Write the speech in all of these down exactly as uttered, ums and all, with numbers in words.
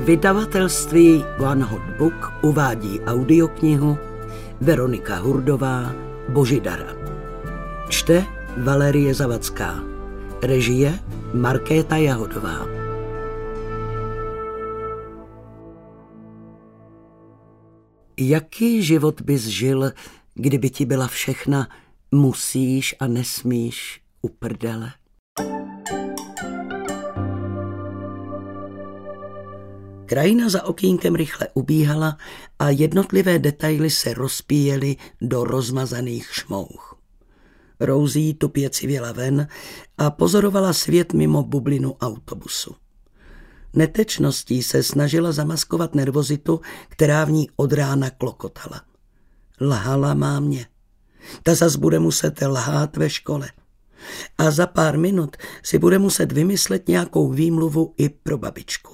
Vydavatelství One Hot Book uvádí audioknihu Veronika Hurdová Božidara. Čte Valerie Zavacká. Režie Markéta Jahodová. Jaký život bys žil, kdyby ti byla všechna musíš a nesmíš u prdele? Krajina za okýnkem rychle ubíhala a jednotlivé detaily se rozpíjely do rozmazaných šmouch. Rosie tupě civěla ven a pozorovala svět mimo bublinu autobusu. Netečností se snažila zamaskovat nervozitu, která v ní od rána klokotala. Lhala mámě. Ta zas bude muset lhát ve škole. A za pár minut si bude muset vymyslet nějakou výmluvu i pro babičku.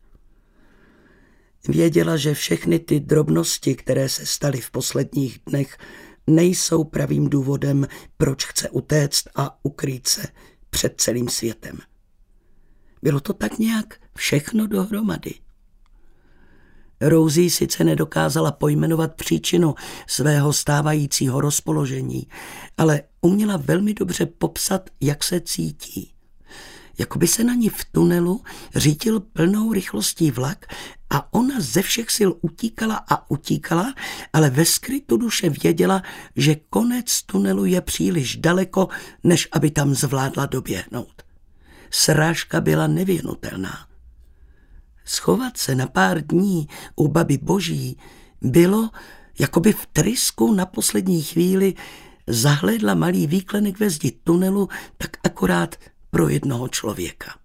Věděla, že všechny ty drobnosti, které se staly v posledních dnech, nejsou pravým důvodem, proč chce utéct a ukrýt se před celým světem. Bylo to tak nějak všechno dohromady. Rosie sice nedokázala pojmenovat příčinu svého stávajícího rozpoložení, ale uměla velmi dobře popsat, jak se cítí. Jakoby se na ní v tunelu řítil plnou rychlostí vlak a ona ze všech sil utíkala a utíkala, ale ve skrytu duše věděla, že konec tunelu je příliš daleko, než aby tam zvládla doběhnout. Srážka byla nevyhnutelná. Schovat se na pár dní u babi Boží bylo, jakoby v trysku na poslední chvíli zahlédla malý výklenek ve zdi tunelu, tak akorát pro jednoho člověka.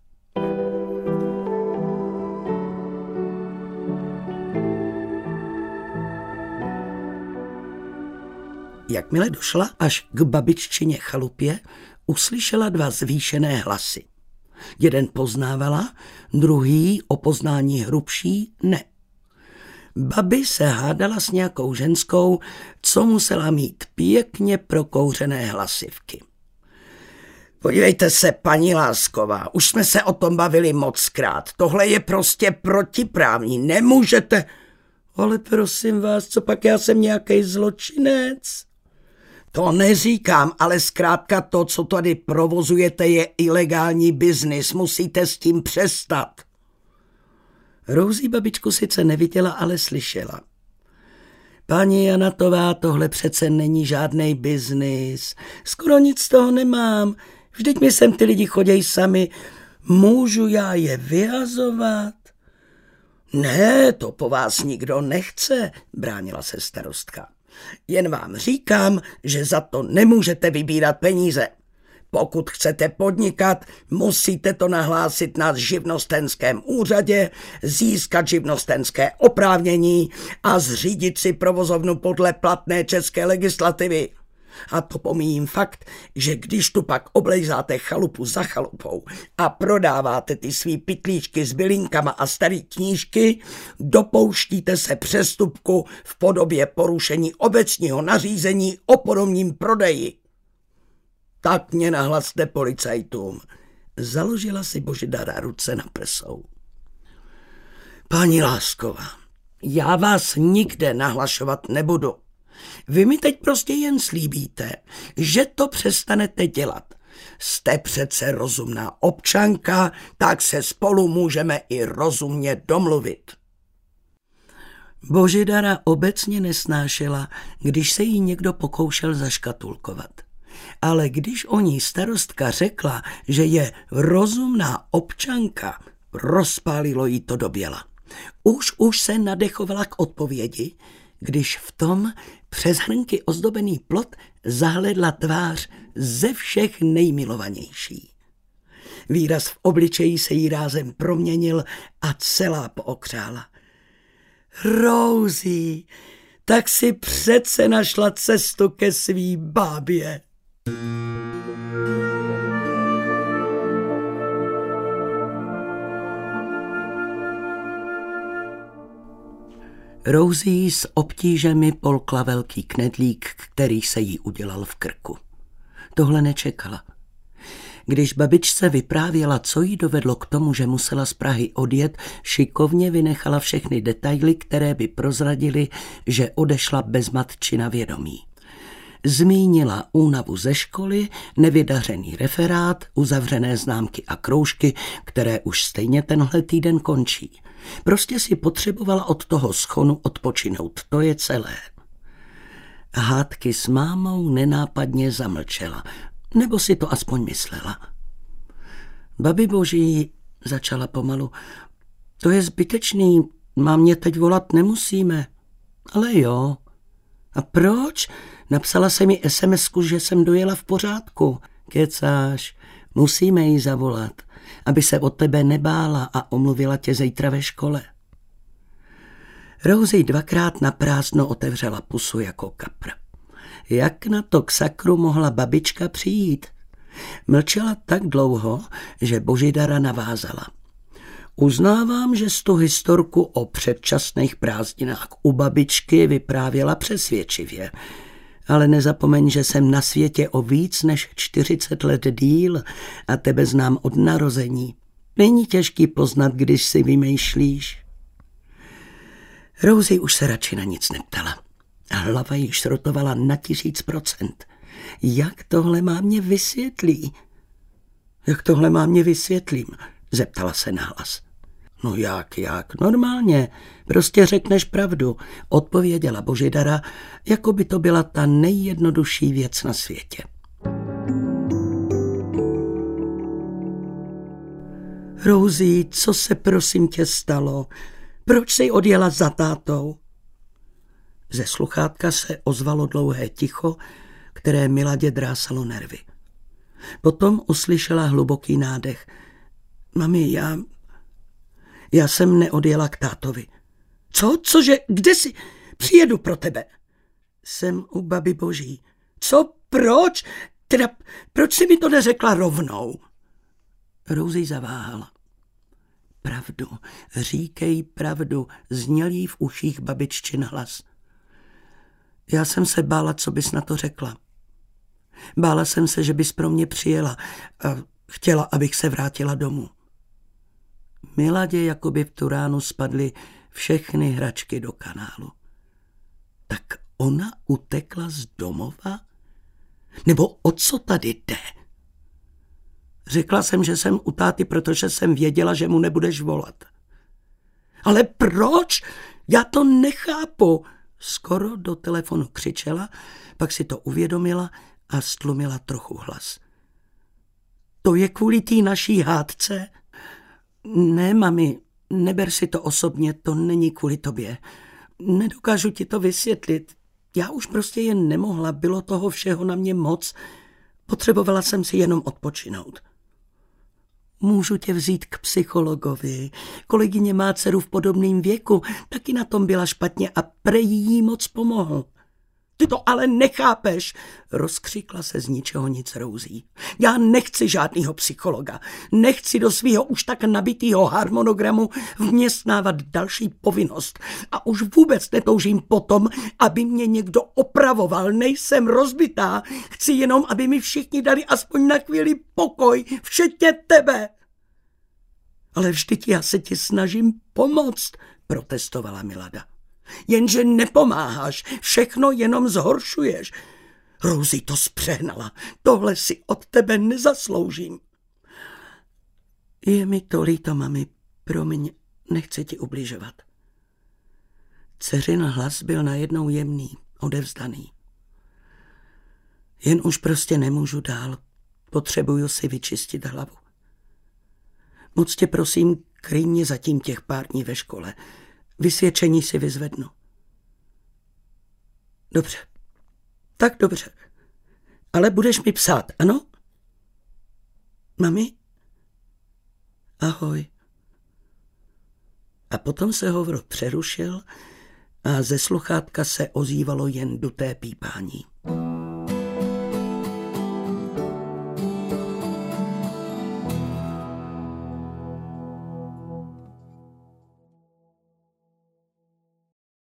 Jakmile došla až k babiččině chalupě, uslyšela dva zvýšené hlasy. Jeden poznávala, druhý o poznání hrubší ne. Babi se hádala s nějakou ženskou, co musela mít pěkně prokouřené hlasivky. Podívejte se, paní Lásková, už jsme se o tom bavili mockrát. Tohle je prostě protiprávní, nemůžete... Ale prosím vás, co pak já jsem nějaký zločinec? To neříkám, ale zkrátka to, co tady provozujete, je ilegální biznis. Musíte s tím přestat. Rosie babičku sice neviděla, ale slyšela. Paní Janatová, tohle přece není žádnej biznis. Skoro nic z toho nemám. Vždyť mi sem ty lidi choděj sami. Můžu já je vyhazovat? Ne, to po vás nikdo nechce, bránila se starostka. Jen vám říkám, že za to nemůžete vybírat peníze. Pokud chcete podnikat, musíte to nahlásit na živnostenském úřadě, získat živnostenské oprávnění a zřídit si provozovnu podle platné české legislativy. A to pomíjím fakt, že když tu pak oblejzáte chalupu za chalupou a prodáváte ty svý pytlíčky s bylinkama a starý knížky, dopouštíte se přestupku v podobě porušení obecního nařízení o podomním prodeji. Tak mě nahlaste policajtům. Založila si Božidara ruce na prsou. Paní Lásková, já vás nikde nahlašovat nebudu. Vy mi teď prostě jen slíbíte, že to přestanete dělat. Jste přece rozumná občanka, tak se spolu můžeme i rozumně domluvit. Božidara obecně nesnášela, když se jí někdo pokoušel zaškatulkovat. Ale když o ní starostka řekla, že je rozumná občanka, rozpálilo jí to do běla. Už už se nadechovala k odpovědi, když v tom přes hrnky ozdobený plot zahledla tvář ze všech nejmilovanější. Výraz v obličeji se jí rázem proměnil a celá pookřála. Rosie, tak si přece našla cestu ke svý bábě. Rosie s obtížemi polkla velký knedlík, který se jí udělal v krku. Tohle nečekala. Když babičce vyprávěla, co jí dovedlo k tomu, že musela z Prahy odjet, šikovně vynechala všechny detaily, které by prozradily, že odešla bez matči na vědomí. Zmínila únavu ze školy, nevydařený referát, uzavřené známky a kroužky, které už stejně tenhle týden končí. Prostě si potřebovala od toho schonu odpočinout, to je celé. Hádky s mámou nenápadně zamlčela, nebo si to aspoň myslela. Babi boží, začala pomalu, to je zbytečný, mámě teď volat nemusíme. Ale jo. A proč? Napsala se mi es em esku, že jsem dojela v pořádku. Kecáš, musíme jí zavolat, aby se o tebe nebála a omluvila tě zítra ve škole. Rosie dvakrát na prázdno otevřela pusu jako kapr. Jak na to k sakru mohla babička přijít? Mlčela tak dlouho, že Božidara navázala. Uznávám, že jsi tu historku o předčasných prázdninách u babičky vyprávěla přesvědčivě, ale nezapomeň, že jsem na světě o víc než čtyřicet let díl a tebe znám od narození. Není těžký poznat, když si vymýšlíš. Rosie už se radši na nic neptala. Hlava jí šrotovala na tisíc procent. Jak tohle mámě vysvětlí? Jak tohle mámě vysvětlím? Zeptala se nahlas. No jak, jak? Normálně. Prostě řekneš pravdu, odpověděla Božidara, jako by to byla ta nejjednodušší věc na světě. Rosie, co se prosím tě stalo? Proč jsi odjela za tátou? Ze sluchátka se ozvalo dlouhé ticho, které Miladě drásalo nervy. Potom uslyšela hluboký nádech. Mami, já... Já jsem neodjela k tátovi. Co? Cože? Kde jsi? Přijedu pro tebe. Jsem u babi boží. Co? Proč? Teda, proč jsi mi to neřekla rovnou? Rosie zaváhala. Pravdu, říkej pravdu, zněl jí v uších babiččin hlas. Já jsem se bála, co bys na to řekla. Bála jsem se, že bys pro mě přijela a chtěla, abych se vrátila domů. Miladě jakoby v tu ránu spadly všechny hračky do kanálu. Tak ona utekla z domova? Nebo o co tady jde? Řekla jsem, že jsem u táty, protože jsem věděla, že mu nebudeš volat. Ale proč? Já to nechápu. Skoro do telefonu křičela, pak si to uvědomila a stlumila trochu hlas. To je kvůli té naší hádce? Ne, mami, neber si to osobně, to není kvůli tobě. Nedokážu ti to vysvětlit. Já už prostě jen nemohla, bylo toho všeho na mě moc. Potřebovala jsem si jenom odpočinout. Můžu tě vzít k psychologovi. Kolegyně má dceru v podobném věku, taky na tom byla špatně a prej jí moc pomohl. Ty to ale nechápeš, rozkřikla se z ničeho nic Rosie. Já nechci žádnýho psychologa. Nechci do svého už tak nabitýho harmonogramu vměstnávat další povinnost. A už vůbec netoužím potom, aby mě někdo opravoval. Nejsem rozbitá. Chci jenom, aby mi všichni dali aspoň na chvíli pokoj, včetně tebe. Ale vždyť já se ti snažím pomoct, protestovala Milada. Jenže nepomáháš, všechno jenom zhoršuješ. Rosie to zpřehnala, tohle si od tebe nezasloužím. Je mi to líto, mami, promiň, nechci ti ubližovat. Dceřin hlas byl najednou jemný, odevzdaný. Jen už prostě nemůžu dál, potřebuju si vyčistit hlavu. Moc tě prosím, kryj mě zatím těch pár dní ve škole. Vysvědčení si vyzvednu. Dobře, tak dobře. Ale budeš mi psát, ano? Mami? Ahoj. A potom se hovor přerušil a ze sluchátka se ozývalo jen duté pípání.